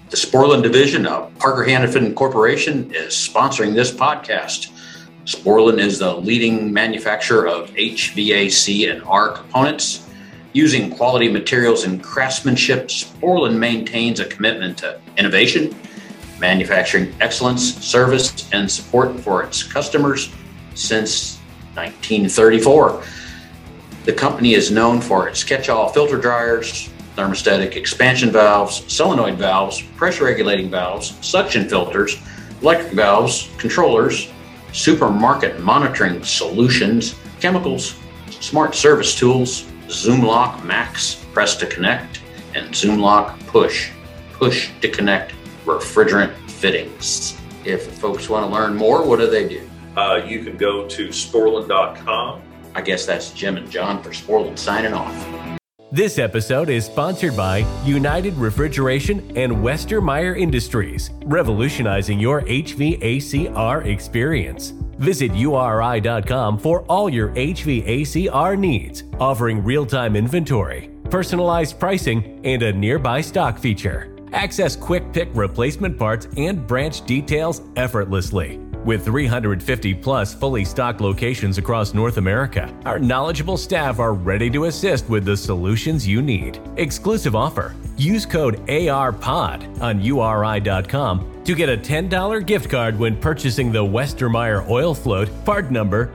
The Sporlan division of Parker Hannifin Corporation is sponsoring this podcast. Sporlan is the leading manufacturer of HVAC and R components. Using quality materials and craftsmanship, Sporlan maintains a commitment to innovation, manufacturing excellence, service, and support for its customers since 1934. The company is known for its catch-all filter dryers, thermostatic expansion valves, solenoid valves, pressure regulating valves, suction filters, electric valves, controllers, supermarket monitoring solutions, chemicals, smart service tools, ZoomLock Max Press to Connect, and ZoomLock Push to Connect refrigerant fittings. If folks want to learn more, what do they do? You can go to sporlan.com. I guess that's Jim and John for Sporlan signing off. This episode is sponsored by United Refrigeration and Westermeyer Industries, revolutionizing your HVACR experience. Visit URI.com for all your HVACR needs, offering real-time inventory, personalized pricing, and a nearby stock feature. Access quick pick replacement parts and branch details effortlessly. With 350 plus fully stocked locations across North America, our knowledgeable staff are ready to assist with the solutions you need. Exclusive offer. Use code ARPOD on URI.com to get a $10 gift card when purchasing the Westermeyer Oil Float, part number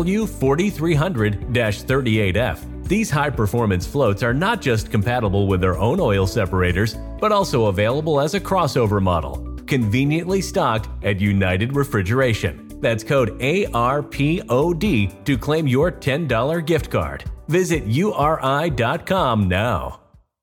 W4300-38F. These high-performance floats are not just compatible with their own oil separators, but also available as a crossover model. Conveniently stocked at United Refrigeration. That's code ARPOD to claim your $10 gift card. Visit URI.com now.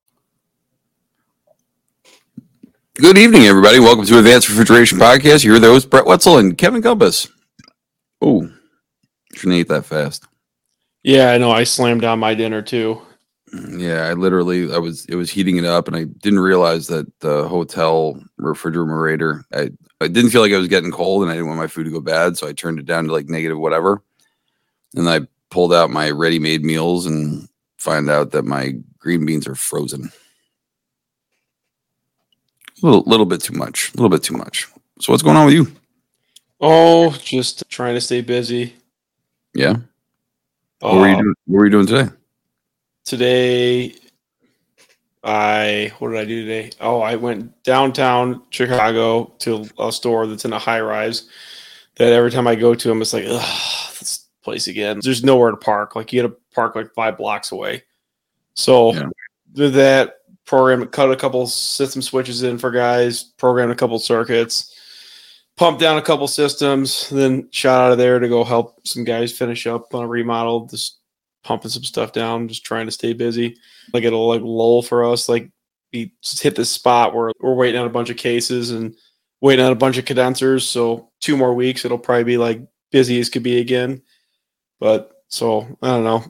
Good evening, everybody. Welcome to Advanced Refrigeration Podcast. You're the host, Brett Wetzel and Kevin Compass. Oh, shouldn't eat that fast. Yeah, I know. I slammed down my dinner too. Yeah, it was heating it up, and I didn't realize that the hotel refrigerator, I didn't feel like I was getting cold, and I didn't want my food to go bad, so I turned it down to like negative whatever. And I pulled out my ready-made meals and find out that my green beans are frozen. A little bit too much. So what's going on with you? Oh, just trying to stay busy. Yeah. What were you doing today? Today, what did I do today? Oh, I went downtown Chicago to a store that's in a high rise that every time I go to them, it's like, ugh, this place again. There's nowhere to park. Like, you got to park like 5 blocks away. So, did that program, cut a couple system switches in for guys, programmed a couple circuits, pumped down a couple systems, then shot out of there to go help some guys finish up on a remodel. Just pumping some stuff down, just trying to stay busy. Like, it'll like lull for us. Like, we just hit this spot where we're waiting on a bunch of cases and waiting on a bunch of condensers. So 2 more weeks, it'll probably be like busy as could be again. But so I don't know.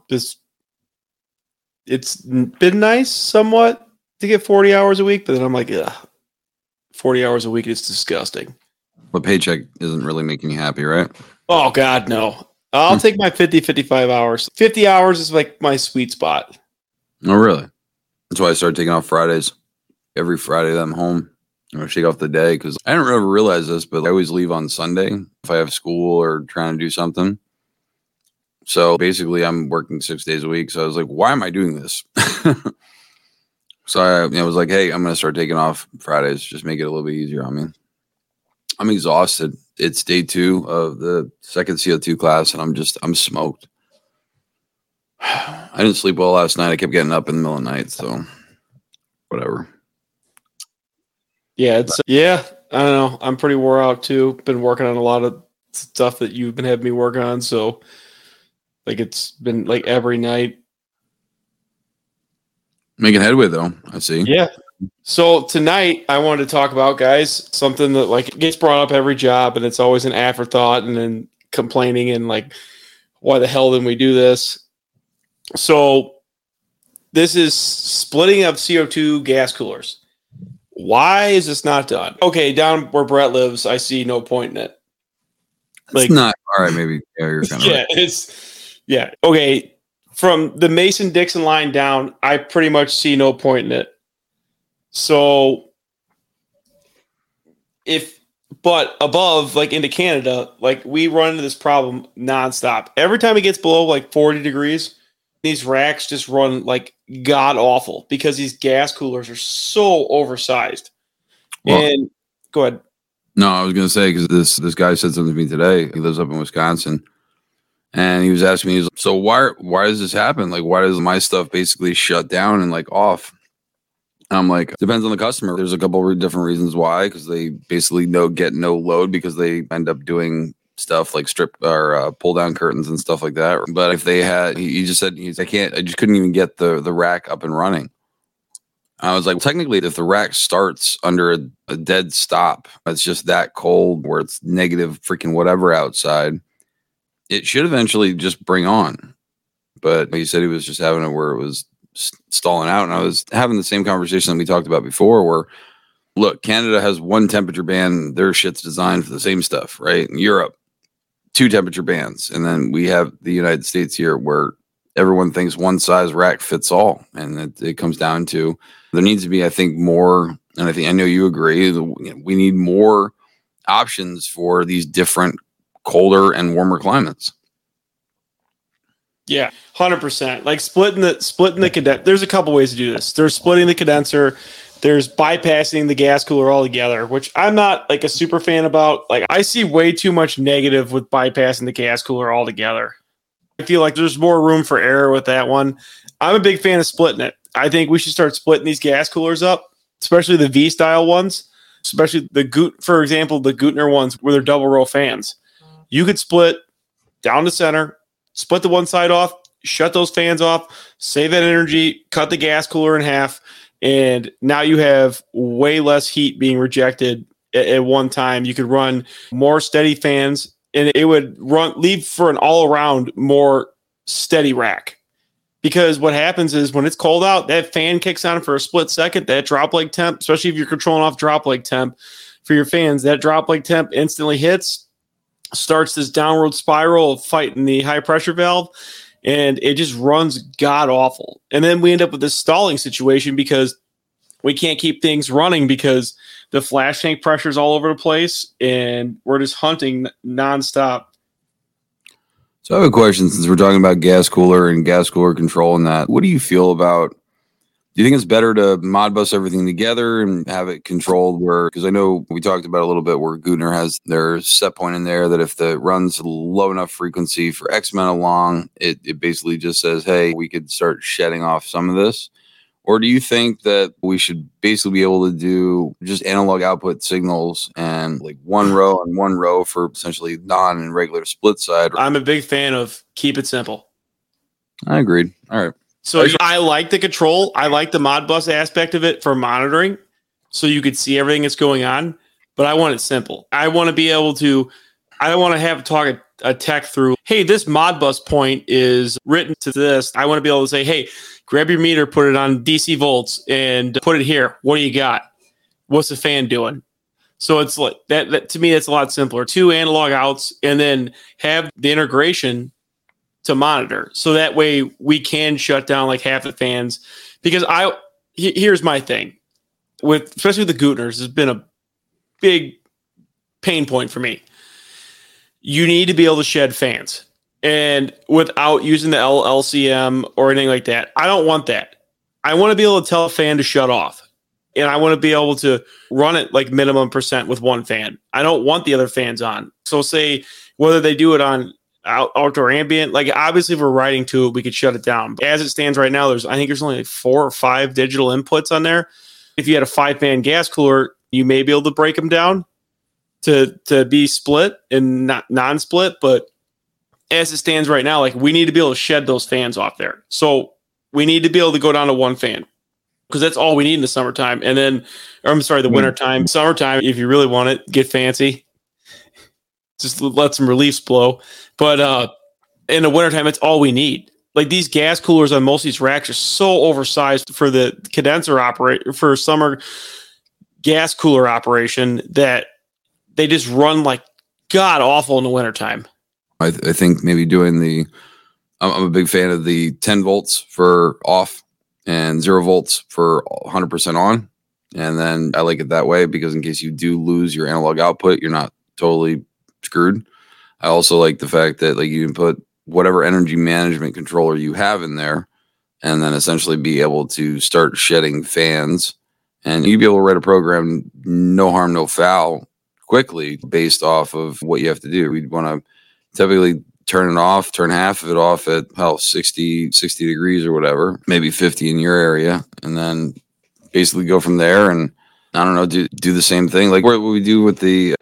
It's been nice somewhat to get 40 hours a week, but then I'm like, ugh, 40 hours a week is disgusting. But paycheck isn't really making you happy, right? Oh God, no. I'll take my 50, 55 hours. 50 hours is like my sweet spot. Oh, really? That's why I started taking off Fridays. Every Friday that I'm home, I shake off the day because I didn't really realize this, but I always leave on Sunday if I have school or trying to do something. So basically, I'm working 6 days a week. So I was like, why am I doing this? So I was like, hey, I'm going to start taking off Fridays. Just make it a little bit easier on me. I'm exhausted. It's day 2 of the second CO2 class, and I'm smoked. I didn't sleep well last night. I kept getting up in the middle of the night, so whatever. Yeah, I don't know. I'm pretty wore out too. Been working on a lot of stuff that you've been having me work on, so like it's been like every night. Making headway though, I see. Yeah. So tonight I wanted to talk about, guys, something that like gets brought up every job and it's always an afterthought and then complaining and like, why the hell didn't we do this? So this is splitting of CO2 gas coolers. Why is this not done? Okay, down where Brett lives, I see no point in it. Like, it's not all right. Maybe you're kind of right. Okay. From the Mason-Dixon line down, I pretty much see no point in it. So But above, like into Canada, like we run into this problem nonstop. Every time it gets below like 40 degrees, these racks just run like god awful because these gas coolers are so oversized. Well, and go ahead. No, I was going to say, because this guy said something to me today. He lives up in Wisconsin. And he was asking me, so why does this happen? Like, why does my stuff basically shut down and like off? And I'm like, depends on the customer. There's a couple of different reasons why, because they basically get no load because they end up doing stuff like strip or pull down curtains and stuff like that. But if they had, he just said, I just couldn't even get the rack up and running. I was like, well, technically, if the rack starts under a dead stop, it's just that cold where it's negative freaking whatever outside, it should eventually just bring on. But he said he was just having it where it was stalling out. And I was having the same conversation that we talked about before where, look, Canada has one temperature band. Their shit's designed for the same stuff, right? In Europe, 2 temperature bands. And then we have the United States here where everyone thinks one size rack fits all. And it comes down to there needs to be, I think, more. And I know you agree. We need more options for these different colder and warmer climates. Yeah, 100%. Like splitting the condenser. There's a couple ways to do this. There's splitting the condenser. There's bypassing the gas cooler altogether, which I'm not like a super fan about. Like I see way too much negative with bypassing the gas cooler altogether. I feel like there's more room for error with that one. I'm a big fan of splitting it. I think we should start splitting these gas coolers up, especially the V-style ones, especially for example, the Gutner ones where they're double row fans. You could split down the center, split the one side off, shut those fans off, save that energy, cut the gas cooler in half, and now you have way less heat being rejected at one time. You could run more steady fans, and it would leave for an all-around more steady rack. Because what happens is when it's cold out, that fan kicks on for a split second, that drop leg temp, especially if you're controlling off drop leg temp for your fans, that drop leg temp instantly hits, starts this downward spiral of fighting the high pressure valve, and it just runs god awful. And then we end up with this stalling situation because we can't keep things running because the flash tank pressure is all over the place and we're just hunting nonstop. So I have a question, since we're talking about gas cooler and gas cooler control and that. What do you feel about, do you think it's better to Modbus everything together and have it controlled where, because I know we talked about a little bit where Gutner has their set point in there that if the runs low enough frequency for X amount of long, it basically just says, hey, we could start shedding off some of this? Or do you think that we should basically be able to do just analog output signals and like one row for essentially non and regular split side? I'm a big fan of keep it simple. I agreed. All right. So I like the control. I like the Modbus aspect of it for monitoring so you could see everything that's going on, but I want it simple. I want to be able to, I don't want to have to talk a tech through, hey, this Modbus point is written to this. I want to be able to say, hey, grab your meter, put it on DC volts, and put it here. What do you got? What's the fan doing? So it's like that to me, that's a lot simpler. 2 analog outs, and then have the integration to monitor. So that way we can shut down like half the fans. Because here's my thing. Especially with the Gutners, has been a big pain point for me. You need to be able to shed fans. And without using the LCM or anything like that. I don't want that. I want to be able to tell a fan to shut off. And I want to be able to run it like minimum percent with one fan. I don't want the other fans on. So say whether they do it on outdoor ambient, like obviously if we're writing to it, we could shut it down. But as it stands right now, I think there's only like 4 or 5 digital inputs on there. If you had a 5-fan gas cooler, you may be able to break them down to be split and not non-split, but as it stands right now, like we need to be able to shed those fans off there. So we need to be able to go down to one fan because that's all we need in the summertime. And then, the wintertime. Summertime, if you really want it, get fancy. Just let some reliefs blow. But in the wintertime, it's all we need. Like these gas coolers on most of these racks are so oversized for the condenser for summer gas cooler operation that they just run like god awful in the wintertime. I think maybe doing I'm a big fan of the 10 volts for off and 0 volts for 100% on. And then I like it that way because in case you do lose your analog output, you're not totally screwed. I also like the fact that like you can put whatever energy management controller you have in there and then essentially be able to start shedding fans. And you'd be able to write a program, no harm, no foul, quickly based off of what you have to do. We'd want to typically turn it off, turn half of it off at 60 degrees or whatever, maybe 50 in your area, and then basically go from there. And I don't know, do the same thing like what we do with the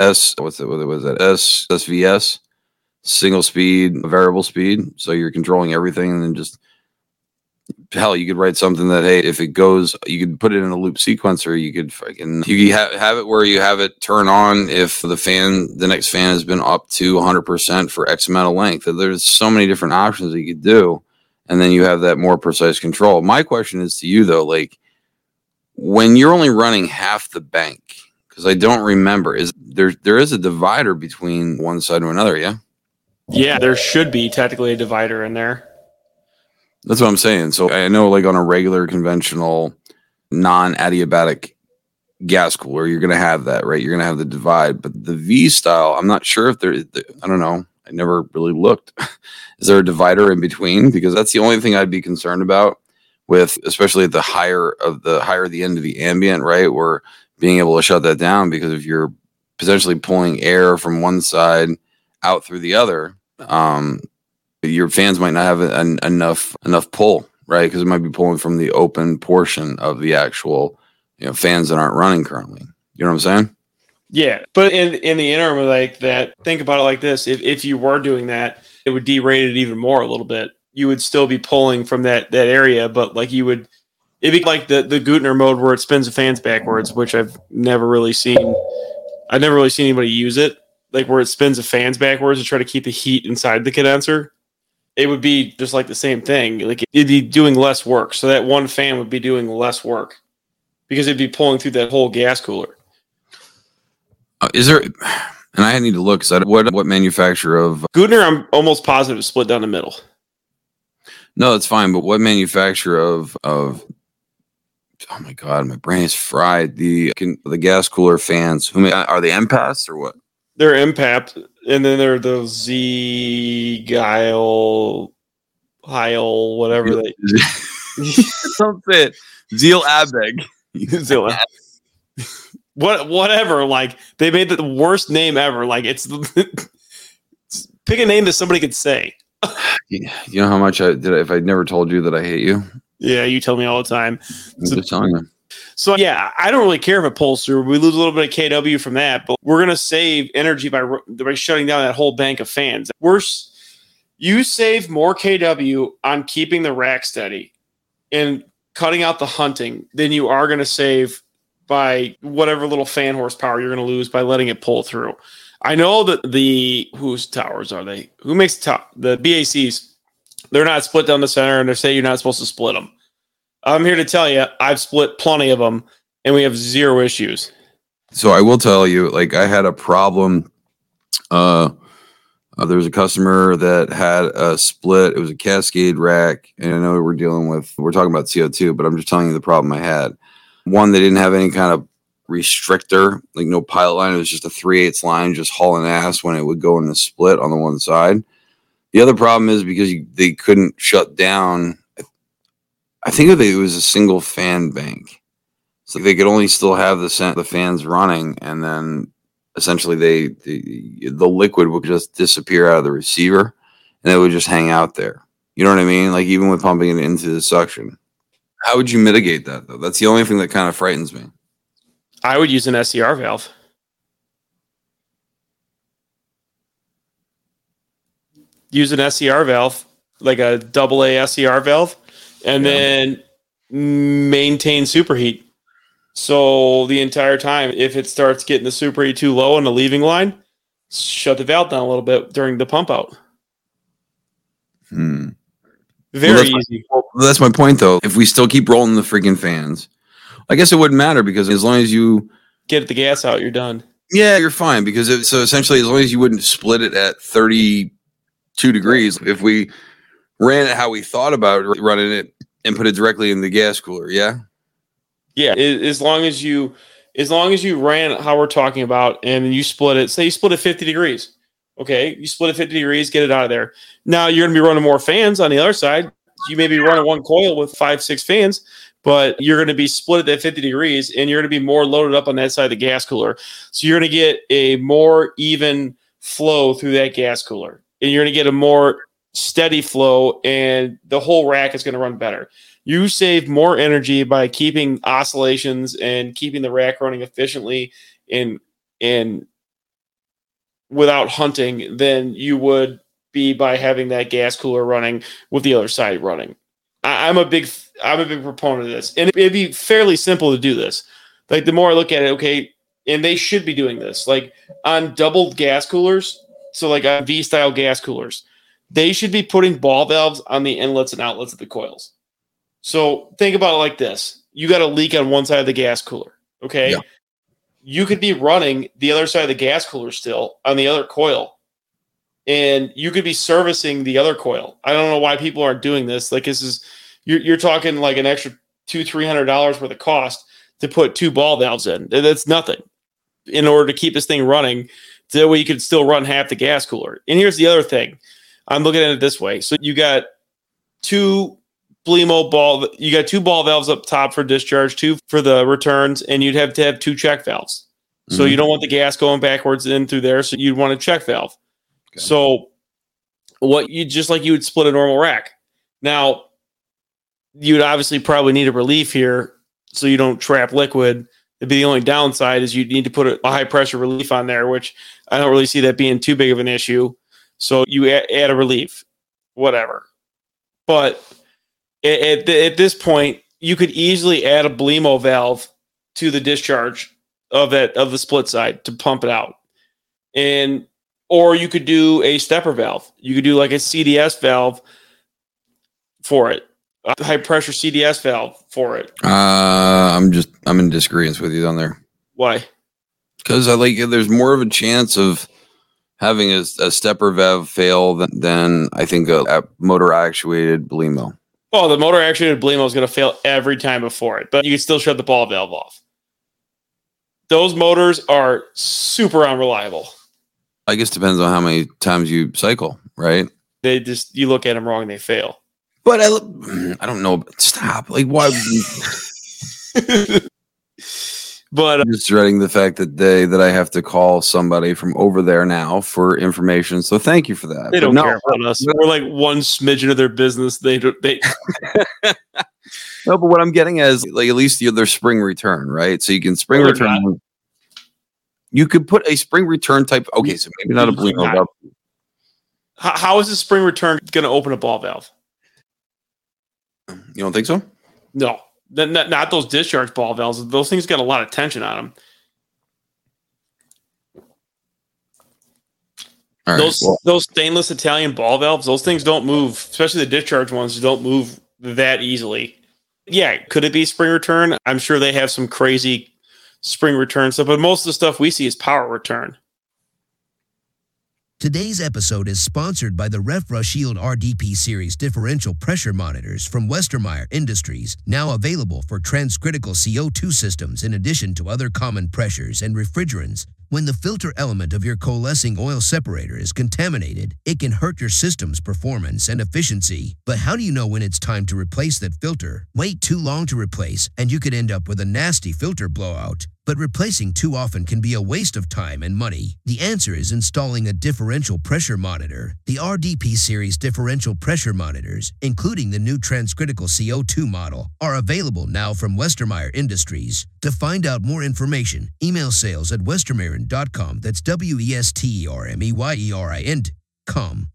SVS, single speed, variable speed. So you're controlling everything, and then just hell, you could write something that, hey, if it goes, you could put it in a loop sequencer. You could have it where you have it turn on if the next fan has been up to 100% for X amount of length. There's so many different options that you could do, and then you have that more precise control. My question is to you though, like when you're only running half the bank, because I don't remember, there is a divider between one side and another, yeah? Yeah, there should be technically a divider in there. That's what I'm saying. So I know like on a regular conventional non-adiabatic gas cooler, you're going to have that, right? You're going to have the divide, but the V style, I'm not sure if I don't know. I never really looked. Is there a divider in between? Because that's the only thing I'd be concerned about with, especially at the higher the end of the ambient, right? We're being able to shut that down, because if you're potentially pulling air from one side out through the other, your fans might not have enough pull, right? Because it might be pulling from the open portion of the actual, fans that aren't running currently. You know what I'm saying? Yeah, but in the interim, like that, think about it like this: if you were doing that, it would derate it even more a little bit. You would still be pulling from that area, but like it'd be like the Guttner mode where it spins the fans backwards, which I've never really seen. I've never really seen anybody use it, like where it spins the fans backwards to try to keep the heat inside the condenser. It would be just like the same thing. Like it'd be doing less work. So that one fan would be doing less work because it'd be pulling through that whole gas cooler. Is there, and I need to look, what manufacturer of Guttner, I'm almost positive is split down the middle. No, that's fine. But what manufacturer of oh my God, my brain is fried. The gas cooler fans, are they MPAS or what? They're MPAP, and then they're those Heil, whatever they. Don't say it. Zeal Abeg. Whatever. Like they made the worst name ever. Like it's pick a name that somebody could say. You know how much if I never told you that I hate you? Yeah, you tell me all the time. I'm just telling you. So yeah, I don't really care if it pulls through. We lose a little bit of kW from that, but we're gonna save energy by shutting down that whole bank of fans. You save more kW on keeping the rack steady and cutting out the hunting than you are gonna save by whatever little fan horsepower you're gonna lose by letting it pull through. I know that whose towers are they? Who makes the BACs? They're not split down the center, and they say you're not supposed to split them. I'm here to tell you, I've split plenty of them, and we have zero issues. So I will tell you, like I had a problem. There was a customer that had a split. It was a Cascade rack, and I know we're talking about CO2, but I'm just telling you the problem I had. One, they didn't have any kind of restrictor, like no pilot line. It was just a 3/8 line, just hauling ass when it would go in the split on the one side. The other problem is because they couldn't shut down. I think it was a single fan bank, so they could only still have the fans running, and then essentially the liquid would just disappear out of the receiver, and it would just hang out there. You know what I mean? Like even with pumping it into the suction. How would you mitigate that though? That's the only thing that kind of frightens me. I would use an SCR valve. Use an SCR valve, like a AA SCR valve, and then maintain superheat. So the entire time, if it starts getting the superheat too low on the leaving line, shut the valve down a little bit during the pump out. Very easy. That's my point, though. If we still keep rolling the freaking fans, I guess it wouldn't matter, because as long as you get the gas out, you're done. Yeah, you're fine, because so essentially, as long as you wouldn't split it at 32 degrees, if we ran it how we thought about running it and put it directly in the gas cooler, yeah. Yeah, as long as you ran how we're talking about, and you split it. Say you split it 50 degrees. Okay, you split it 50 degrees, get it out of there. Now you're going to be running more fans on the other side. You may be running one coil with 5-6 fans, but you're going to be split at that 50 degrees, and you're going to be more loaded up on that side of the gas cooler. So you're going to get a more even flow through that gas cooler, and you're going to get a more steady flow, and the whole rack is going to run better. You save more energy by keeping oscillations and keeping the rack running efficiently and without hunting than you would be by having that gas cooler running with the other side running. I'm a big proponent of this, and it'd be fairly simple to do this. Like the more I look at it, okay, and they should be doing this like on doubled gas coolers. So like on V-style gas coolers, they should be putting ball valves on the inlets and outlets of the coils. So think about it like this. You got a leak on one side of the gas cooler, okay? Yeah. You could be running the other side of the gas cooler still on the other coil, and you could be servicing the other coil. I don't know why people aren't doing this. Like this is you're talking like an extra $200-$300 worth of cost to put 2 ball valves in. That's nothing in order to keep this thing running. So that way you could still run half the gas cooler. And here's the other thing. I'm looking at it this way. So you got 2 Blemo ball. You got 2 ball valves up top for discharge, 2 for the returns, and you'd have to have 2 check valves. Mm-hmm. So you don't want the gas going backwards in through there. So you'd want a check valve. Okay. So you would split a normal rack. Now you'd obviously probably need a relief here so you don't trap liquid. It'd be the only downside is you need to put a high pressure relief on there, which I don't really see that being too big of an issue. So you add a relief, whatever. But at this point, you could easily add a Blemo valve to the discharge of the split side to pump it out, or you could do a stepper valve. You could do like a CDS valve for it, a high pressure CDS valve for it. I'm in disagreement with you on there. Why? Because there's more of a chance of having a stepper valve fail than I think a motor actuated Blemo. Oh, the motor actuated Blemo is going to fail every time before it, but you can still shut the ball valve off. Those motors are super unreliable. I guess it depends on how many times you cycle, right? You look at them wrong and they fail. But I don't know. Stop. Like, why? But I'm just dreading the fact that I have to call somebody from over there now for information. So thank you for that. They don't care about us. We're like one smidgen of their business. They No, but what I'm getting at is like at least there's spring return, right? So you can spring return. Not. You could put a spring return type. Okay, so maybe not a Blemo valve. How is the spring return going to open a ball valve? You don't think so? No. Not those discharge ball valves. Those things got a lot of tension on them. All right, those stainless Italian ball valves, those things don't move, especially the discharge ones, don't move that easily. Yeah, could it be spring return? I'm sure they have some crazy spring return stuff, but most of the stuff we see is power return. Today's episode is sponsored by the RefRush-Shield RDP Series differential pressure monitors from Westermeyer Industries, now available for transcritical CO2 systems in addition to other common pressures and refrigerants. When the filter element of your coalescing oil separator is contaminated, it can hurt your system's performance and efficiency. But how do you know when it's time to replace that filter? Wait too long to replace, and you could end up with a nasty filter blowout. But replacing too often can be a waste of time and money. The answer is installing a differential pressure monitor. The RDP Series differential pressure monitors, including the new transcritical CO2 model, are available now from Westermeyer Industries. To find out more information, email sales@westermeyerin.com. That's WESTERMEYERIN.com.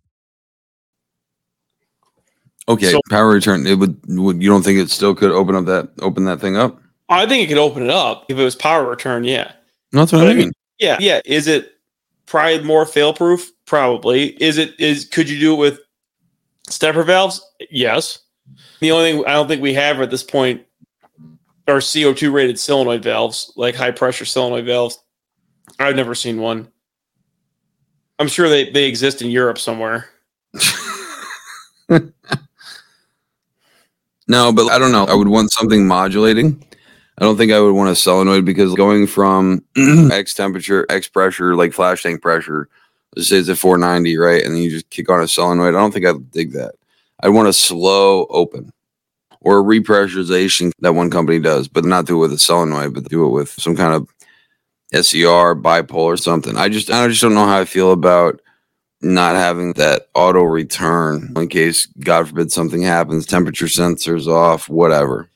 Okay, so, power return. It would. You don't think it still could open that thing up? I think it could open it up if it was power return. Yeah, that's what I mean. Yeah. Is it probably more fail proof? Probably. Could you do it with stepper valves? Yes. The only thing I don't think we have at this point are CO2 rated solenoid valves, like high pressure solenoid valves. I've never seen one. I'm sure they exist in Europe somewhere. No, but I don't know. I would want something modulating. I don't think I would want a solenoid because going from X temperature, X pressure, like flash tank pressure, let's say it's at 490, right? And then you just kick on a solenoid. I don't think I'd dig that. I'd want a slow open or a repressurization that one company does, but not do it with a solenoid, but do it with some kind of SCR, bipolar, something. I just don't know how I feel about not having that auto return in case, God forbid, something happens, temperature sensors off, whatever.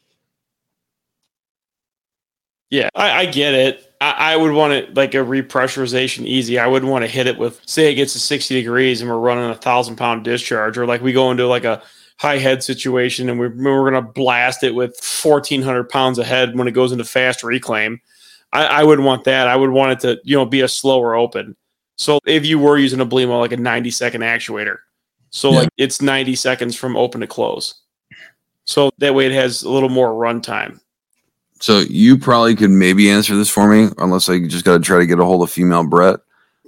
Yeah, I get it. I would want it like a repressurization easy. I wouldn't want to hit it with, say it gets to 60 degrees and we're running 1,000-pound discharge, or like we go into like a high head situation and we're going to blast it with 1,400 pounds of head when it goes into fast reclaim. I wouldn't want that. I would want it to, be a slower open. So if you were using a Blemo, like a 90-second actuator, so like it's 90 seconds from open to close. So that way it has a little more run time. So you probably could maybe answer this for me, unless I just got to try to get a hold of female Brett.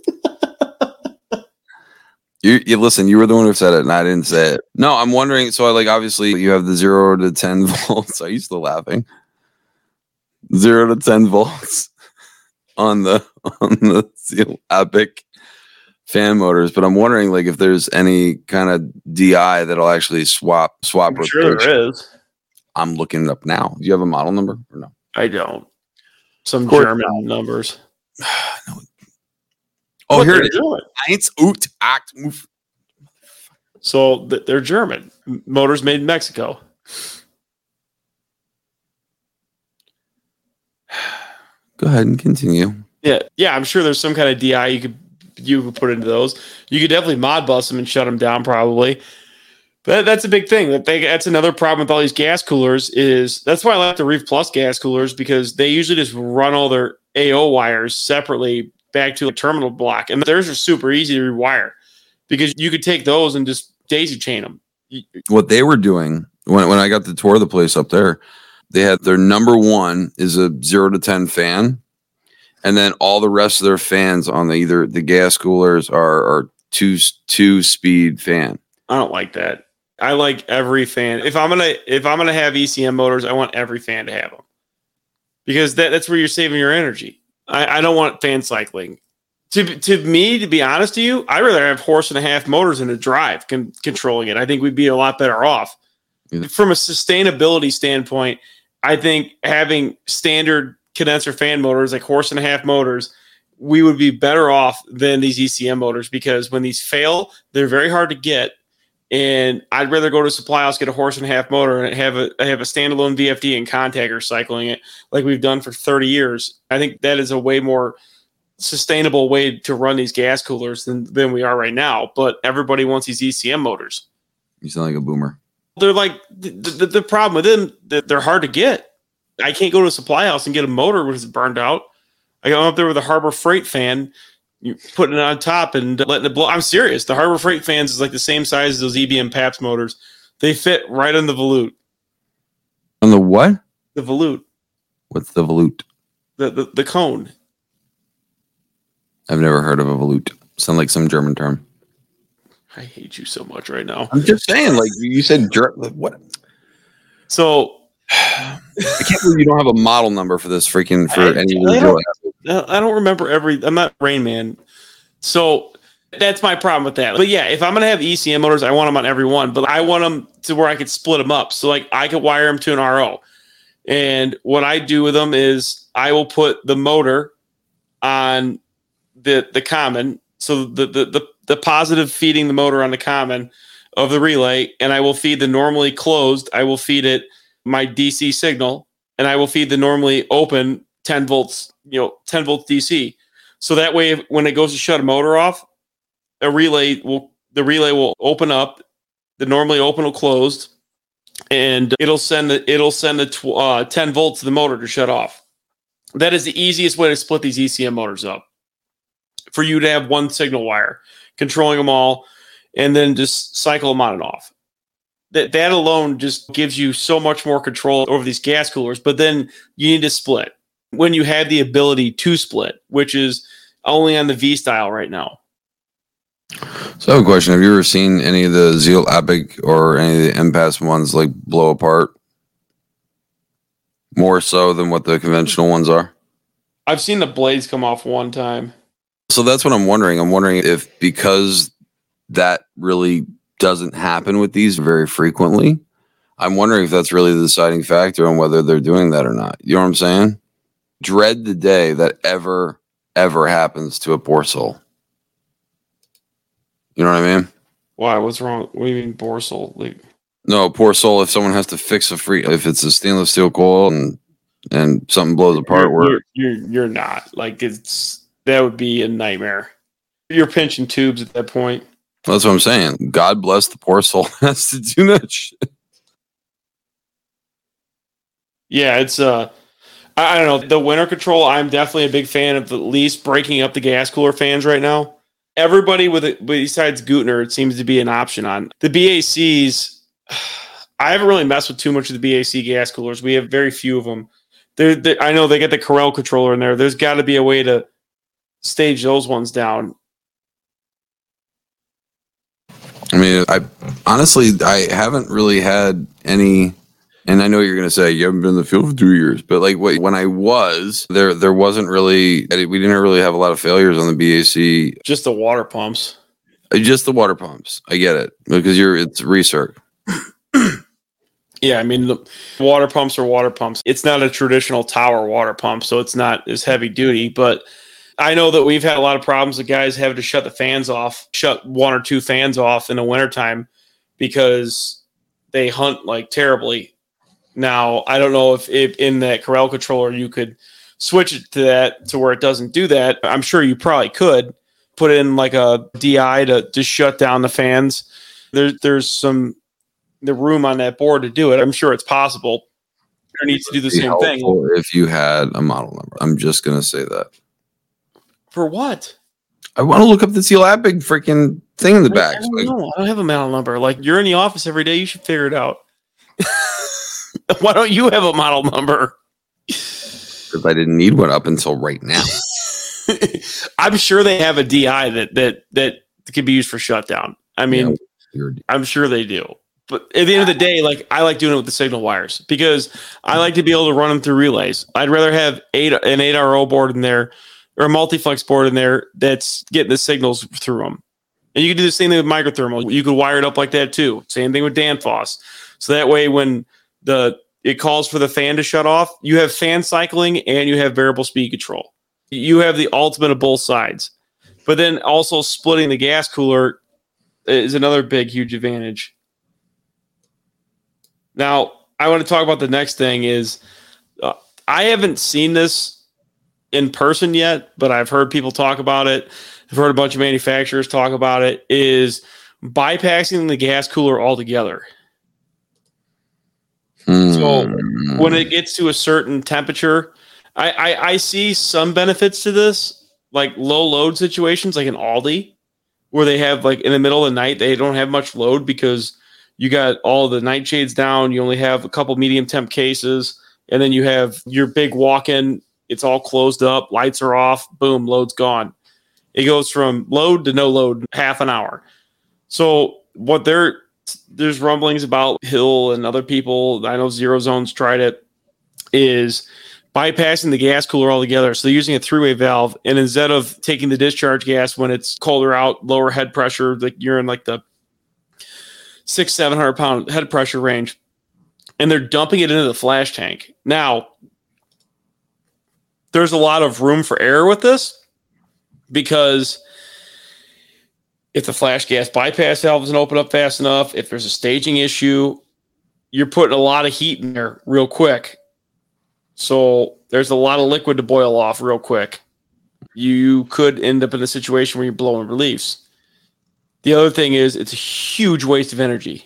You listen, you were the one who said it, and I didn't say it. No, I'm wondering. So, obviously, you have the 0 to 10 volts. Are you still laughing? 0 to 10 volts on the Seal Epic fan motors, but I'm wondering, if there's any kind of DI that'll actually swap. I'm sure there is. I'm looking it up now. Do you have a model number or no? I don't. Some German numbers. No. Oh, here it is. So they're German. Motors made in Mexico. Go ahead and continue. Yeah. I'm sure there's some kind of DI you could put into those. You could definitely mod bus them and shut them down, probably. But that's a big thing. That's another problem with all these gas coolers. That's why I like the Reef Plus gas coolers, because they usually just run all their AO wires separately back to a terminal block, and theirs are super easy to rewire because you could take those and just daisy chain them. What they were doing when I got to tour the place up there, they had their number one is a 0 to 10 fan, and then all the rest of their fans on the gas coolers are two speed fan. I don't like that. I like every fan. If I'm gonna have ECM motors, I want every fan to have them, because that's where you're saving your energy. I don't want fan cycling. To me, to be honest to you, I'd rather have 1.5 horse motors in a drive controlling it. I think we'd be a lot better off. Yeah. From a sustainability standpoint, I think having standard condenser fan motors, like 1.5 horse motors, we would be better off than these ECM motors, because when these fail, they're very hard to get. And I'd rather go to a supply house, get a 1.5 horse motor, and have a standalone VFD and contactor cycling it like we've done for 30 years. I think that is a way more sustainable way to run these gas coolers than we are right now. But everybody wants these ECM motors. You sound like a boomer. They're like the problem with them, they're hard to get. I can't go to a supply house and get a motor which is burned out. I go up there with a Harbor Freight fan, you putting it on top and letting it blow. I'm serious. The Harbor Freight fans is like the same size as those EBM Paps motors. They fit right on the volute. On the what? The volute. What's the volute? The cone. I've never heard of a volute. Sound like some German term. I hate you so much right now. I'm just saying, you said what? So I can't believe you don't have a model number for this freaking I don't remember I'm not Rain Man. So that's my problem with that. But yeah, if I'm going to have ECM motors, I want them on every one, but I want them to where I could split them up. So I could wire them to an RO. And what I do with them is I will put the motor on the common. So the positive feeding the motor on the common of the relay, and I will feed the normally closed. I will feed it my DC signal, and I will feed the normally open 10 volts, 10 volts DC. So that way, when it goes to shut a motor off, the relay will open up, the normally open will closed, and it'll send the 10 volts to the motor to shut off. That is the easiest way to split these ECM motors up, for you to have one signal wire controlling them all, and then just cycle them on and off. That alone just gives you so much more control over these gas coolers. But then you need to split when you have the ability to split, which is only on the V style right now. So I have a question. Have you ever seen any of the Zeal Epic or any of the MPAS ones blow apart? More so than what the conventional ones are. I've seen the blades come off one time. So that's what I'm wondering. I'm wondering if because that really doesn't happen with these very frequently, I'm wondering if that's really the deciding factor on whether they're doing that or not. You know what I'm saying? Dread the day that ever happens to a poor soul. You know what I mean? Why? What's wrong? What do you mean, Borsal? Like, No, poor soul. If someone has to fix if it's a stainless steel coil and something blows apart, you're not like that would be a nightmare. You're pinching tubes at that point. That's what I'm saying. God bless the poor soul that has to do that shit. Yeah, it's I don't know. The winter control, I'm definitely a big fan of at least breaking up the gas cooler fans right now. Everybody besides Gutner, it seems to be an option on. The BACs, I haven't really messed with too much of the BAC gas coolers. We have very few of them. I know they get the Corel controller in there. There's got to be a way to stage those ones down. I mean, I haven't really had any, and I know you're going to say you haven't been in the field for 2 years, but like when I was there wasn't really, we didn't really have a lot of failures on the BAC. Just the water pumps. Just the water pumps. I get it because it's recirc. Yeah, I mean, the water pumps are water pumps. It's not a traditional tower water pump, so it's not as heavy duty, but I know that we've had a lot of problems with guys having to shut one or two fans off in the wintertime because they hunt like terribly. Now, I don't know if in that Corel controller you could switch it to that to where it doesn't do that. I'm sure you probably could put in like a DI to shut down the fans. There's the room on that board to do it. I'm sure it's possible. There needs to do the same thing. If you had a model number, I'm just going to say that. For what? I want to look up the CLAB big freaking thing in the back. I don't have a model number. Like, you're in the office every day. You should figure it out. Why don't you have a model number? Because I didn't need one up until right now. I'm sure they have a DI that can be used for shutdown. I mean, I'm sure they do. But at the end of the day, like, I like doing it with the signal wires because I like to be able to run them through relays. I'd rather have an 8RO board in there or a multiplex board in there that's getting the signals through them. And you can do the same thing with microthermal. You could wire it up like that too. Same thing with Danfoss. So that way when it calls for the fan to shut off, you have fan cycling and you have variable speed control. You have the ultimate of both sides. But then also splitting the gas cooler is another big, huge advantage. Now, I want to talk about the next thing is I haven't seen this in person yet, but I've heard people talk about it. I've heard a bunch of manufacturers talk about it, is bypassing the gas cooler altogether. So when it gets to a certain temperature, I see some benefits to this, like low load situations, like an Aldi, where they have like in the middle of the night, they don't have much load because you got all the nightshades down. You only have a couple medium temp cases, and then you have your big walk-in. It's all closed up. Lights are off. Boom, load's gone. It goes from load to no load in half an hour. So what there's rumblings about Hill and other people, I know Zero Zone's tried it, is bypassing the gas cooler altogether. So they're using a three-way valve, and instead of taking the discharge gas when it's colder out, lower head pressure, like you're in like the 600-700 pound head pressure range, and they're dumping it into the flash tank. Now, there's a lot of room for error with this because if the flash gas bypass valve doesn't open up fast enough, if there's a staging issue, you're putting a lot of heat in there real quick. So there's a lot of liquid to boil off real quick. You could end up in a situation where you're blowing reliefs. The other thing is it's a huge waste of energy.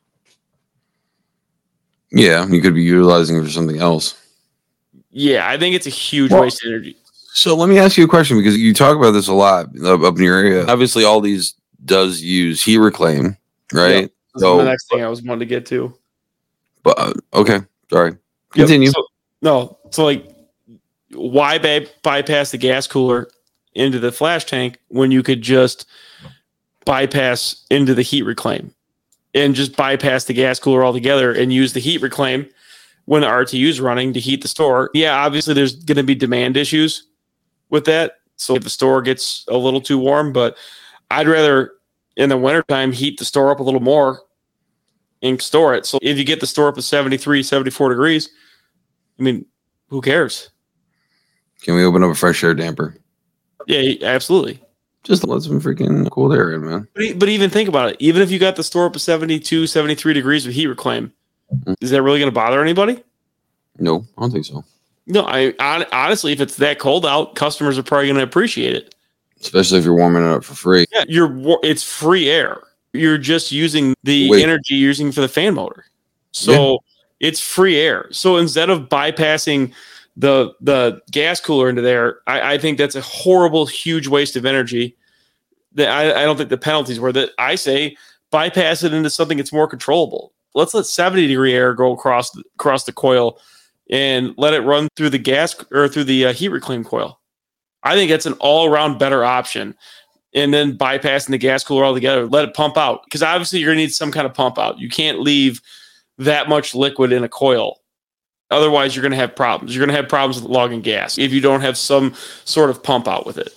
Yeah, you could be utilizing it for something else. Yeah, I think it's a huge waste of energy. So let me ask you a question, because you talk about this a lot up in your area. Obviously, all these does use heat reclaim, right? Yep. That's the next thing I was wanting to get to. But okay, sorry. Continue. Yep. So like, why bypass the gas cooler into the flash tank when you could just bypass into the heat reclaim and just bypass the gas cooler altogether and use the heat reclaim when the RTU is running to heat the store. Yeah, obviously there's going to be demand issues with that. So if the store gets a little too warm, but I'd rather in the wintertime heat the store up a little more and store it. So if you get the store up to 73, 74 degrees, I mean, who cares? Can we open up a fresh air damper? Yeah, absolutely. Just let some freaking cool air in, man. But even think about it. Even if you got the store up to 72, 73 degrees with heat reclaim, is that really going to bother anybody? No, I don't think so. No, honestly, if it's that cold out, customers are probably going to appreciate it. Especially if you're warming it up for free. Yeah, it's free air. You're just using the energy you're using for the fan motor. So it's free air. So instead of bypassing the gas cooler into there, I think that's a horrible, huge waste of energy. That I don't think the penalties were that. I say bypass it into something that's more controllable. Let's let 70-degree air go across the coil and let it run through the gas or through the heat reclaim coil. I think that's an all-around better option. And then bypassing the gas cooler altogether, let it pump out. Because obviously you're going to need some kind of pump out. You can't leave that much liquid in a coil. Otherwise, you're going to have problems. You're going to have problems with logging gas if you don't have some sort of pump out with it.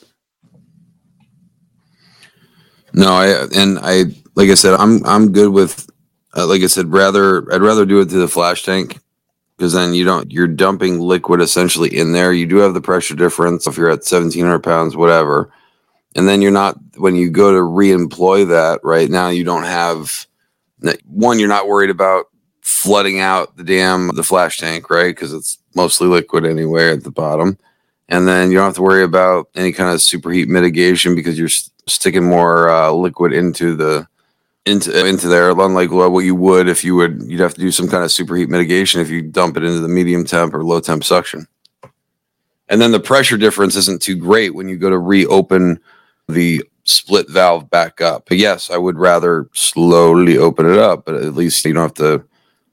No, I like I said, I'm good with like I said, I'd rather do it to the flash tank, because then you're dumping liquid essentially in there. You do have the pressure difference if you're at 1,700 pounds, whatever. And then you're not, when you go to re-employ that right now, you don't have, one, you're not worried about flooding out the flash tank, right? Because it's mostly liquid anyway at the bottom. And then you don't have to worry about any kind of superheat mitigation because you're sticking more liquid into there, unlike what you would if you'd have to do some kind of superheat mitigation if you dump it into the medium temp or low temp suction. And then the pressure difference isn't too great when you go to reopen the split valve back up. But yes, I would rather slowly open it up, but at least you have that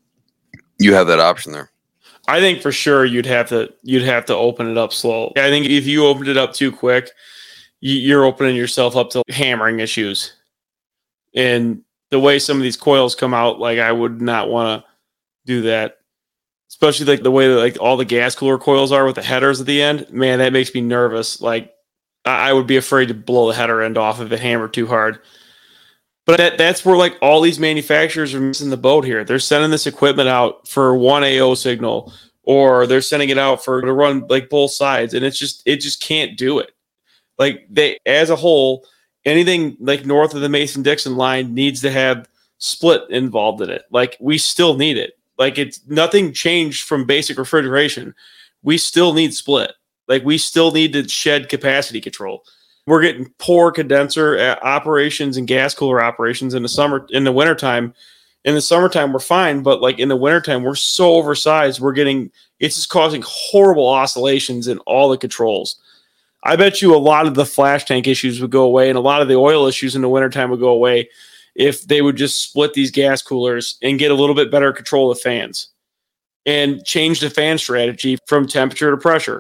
option there. I think for sure you'd have to open it up slow. I think if you opened it up too quick, you're opening yourself up to hammering issues. And the way some of these coils come out, like I would not want to do that. Especially like the way that like all the gas cooler coils are with the headers at the end. Man, that makes me nervous. Like I would be afraid to blow the header end off if it hammered too hard. But that's where like all these manufacturers are missing the boat here. They're sending this equipment out for one AO signal, or they're sending it out to run like both sides, and it just can't do it. Like they, as a whole, anything like north of the Mason-Dixon line needs to have split involved in it. Like we still need it. Like it's nothing changed from basic refrigeration. We still need split. Like we still need to shed capacity control. We're getting poor condenser operations and gas cooler operations in the wintertime. In the summertime, we're fine, but like in the wintertime, we're so oversized. It's just causing horrible oscillations in all the controls. I bet you a lot of the flash tank issues would go away, and a lot of the oil issues in the wintertime would go away if they would just split these gas coolers and get a little bit better control of fans and change the fan strategy from temperature to pressure.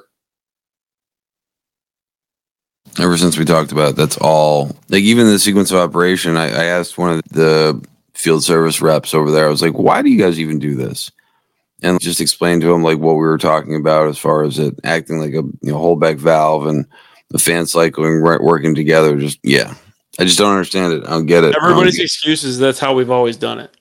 Ever since we talked about it, that's all. Like even the sequence of operation, I asked one of the field service reps over there, I was like, why do you guys even do this? And just explained to him like what we were talking about as far as it acting like a holdback valve and the fan cycling working together. I just don't understand it. I don't get it. Everybody's excuse is that's how we've always done it.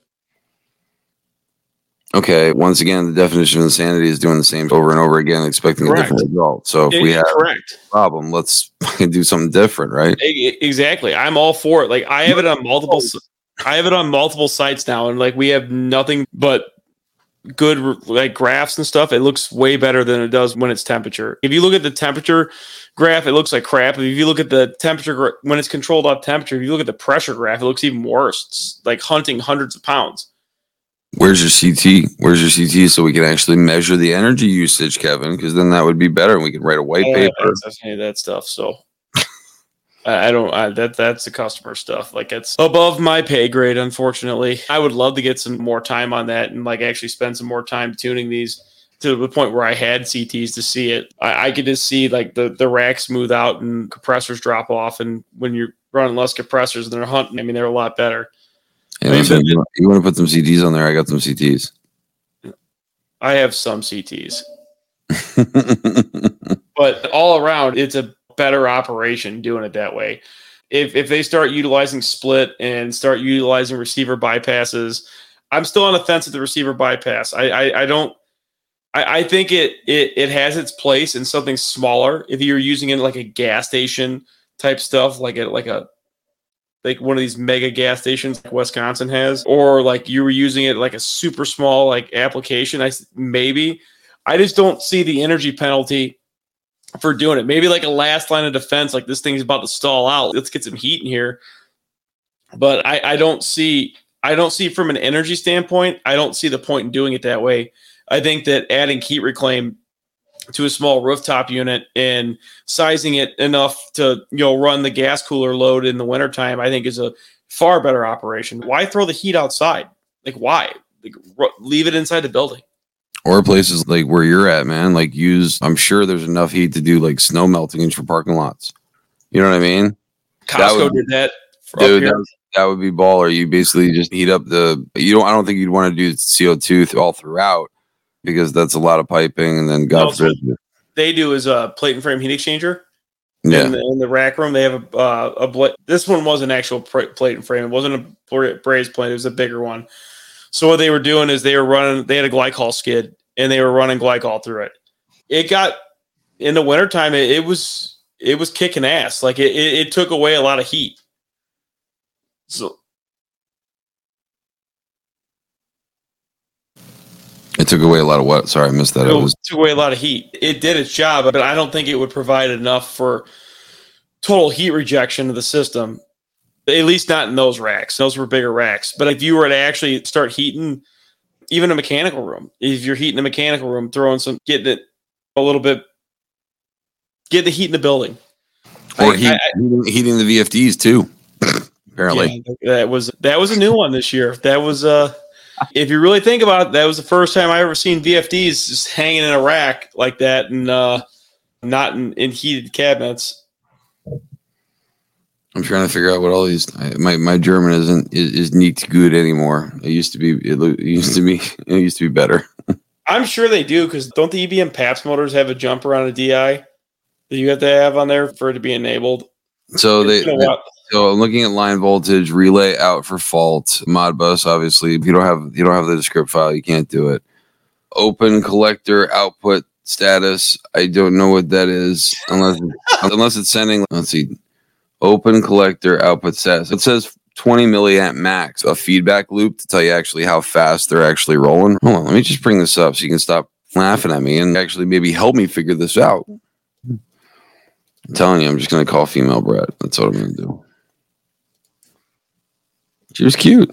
Okay, once again, the definition of insanity is doing the same over and over again, expecting Correct. a different result. So if we have a problem, let's do something different, right? Exactly. I'm all for it. Like I have it on multiple sites now, and like we have nothing but good like graphs and stuff. It looks way better than it does when it's temperature. If you look at the temperature graph, it looks like crap. If you look at the temperature when it's controlled off temperature, if you look at the pressure graph, it looks even worse. It's like hunting hundreds of pounds. Where's your CT? So we can actually measure the energy usage, Kevin? Because then that would be better, and we can write a white paper. Any of that stuff. So that's the customer stuff. Like it's above my pay grade, unfortunately. I would love to get some more time on that and like actually spend some more time tuning these to the point where I had CTs to see it. I could just see like the rack smooth out and compressors drop off, and when you're running less compressors and they're hunting, I mean they're a lot better. Hey, listen, you want to put some CTs on there? I got some CTs. I have some CTs. But all around, it's a better operation doing it that way. If they start utilizing split and start utilizing receiver bypasses, I'm still on the fence at the receiver bypass. I think it has its place in something smaller. If you're using it like a gas station type stuff, like one of these mega gas stations like Wisconsin has, or like you were using it like a super small like application, I just don't see the energy penalty for doing it. Maybe like a last line of defense, like this thing's about to stall out. Let's get some heat in here. But I don't see from an energy standpoint, I don't see the point in doing it that way. I think that adding heat reclaim to a small rooftop unit and sizing it enough to, run the gas cooler load in the wintertime, I think is a far better operation. Why throw the heat outside? Like, why? Like, leave it inside the building. Or places like where you're at, man, like I'm sure there's enough heat to do like snow melting for parking lots. You know what I mean? Costco did that. Dude, that would be baller. You basically just heat up I don't think you'd want to do CO2 all throughout because that's a lot of piping. And then God forbid. They do is a plate and frame heat exchanger. Yeah. In the rack room, they have this one was an actual plate and frame. It wasn't a brazed plate. It was a bigger one. So what they were doing is they had a glycol skid and they were running glycol through it. It got in the wintertime, it was kicking ass. Like it took away a lot of heat. So it took away a lot of what? Sorry, I missed that. It took away a lot of heat. It did its job, but I don't think it would provide enough for total heat rejection of the system. At least not in those racks. Those were bigger racks. But if you were to actually start heating even a mechanical room, if you're heating a mechanical room, getting it a little bit, get the heat in the building. Or heating the VFDs too. Apparently. Yeah, that was a new one this year. That was if you really think about it, that was the first time I ever seen VFDs just hanging in a rack like that and not in heated cabinets. I'm trying to figure out what all these. My German is nicht good anymore. It used to be better. I'm sure they do because don't the EBM PAPS motors have a jumper on a DI that you have to have on there for it to be enabled? So So I'm looking at line voltage, relay out for fault, Modbus. Obviously, if you don't have the script file, you can't do it. Open collector output status. I don't know what that is unless it's sending. Let's see. Open collector output status. It says 20 milliamp max, a feedback loop to tell you actually how fast they're actually rolling. Hold on, let me just bring this up so you can stop laughing at me and actually maybe help me figure this out. I'm telling you, I'm just going to call female Brett. That's what I'm going to do. She was cute.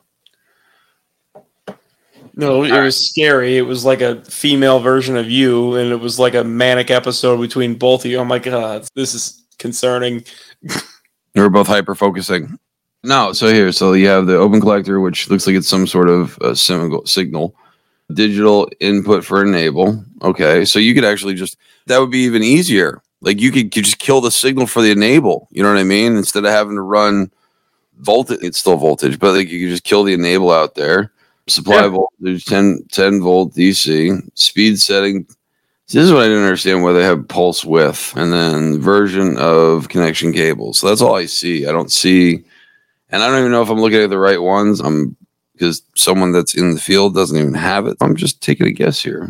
No, it was scary. It was like a female version of you, and it was like a manic episode between both of you. I'm like, this is concerning. They were both hyper focusing. No, so you have the open collector, which looks like it's some sort of signal. Digital input for enable. Okay, so you could actually that would be even easier. Like you could just kill the signal for the enable. You know what I mean? Instead of having to run voltage, it's still voltage, but like you could just kill the enable out there. Supply voltage 10 volt DC. Speed setting. This is what I didn't understand, why they have pulse width and then version of connection cables. So that's all I see. I don't see, and I don't even know if I'm looking at the right ones. Because someone that's in the field doesn't even have it. I'm just taking a guess here.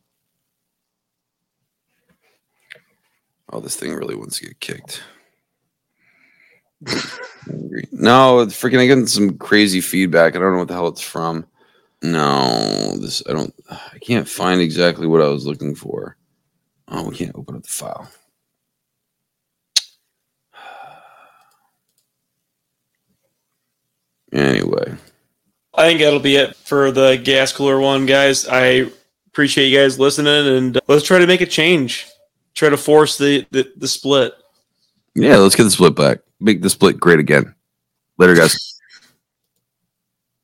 Oh, this thing really wants to get kicked. No, it's freaking, I get some crazy feedback. I don't know what the hell it's from. No, I can't find exactly what I was looking for. Oh, we can't open up the file. Anyway. I think that'll be it for the gas cooler one, guys. I appreciate you guys listening, and let's try to make a change. Try to force the split. Yeah, let's get the split back. Make the split great again. Later, guys.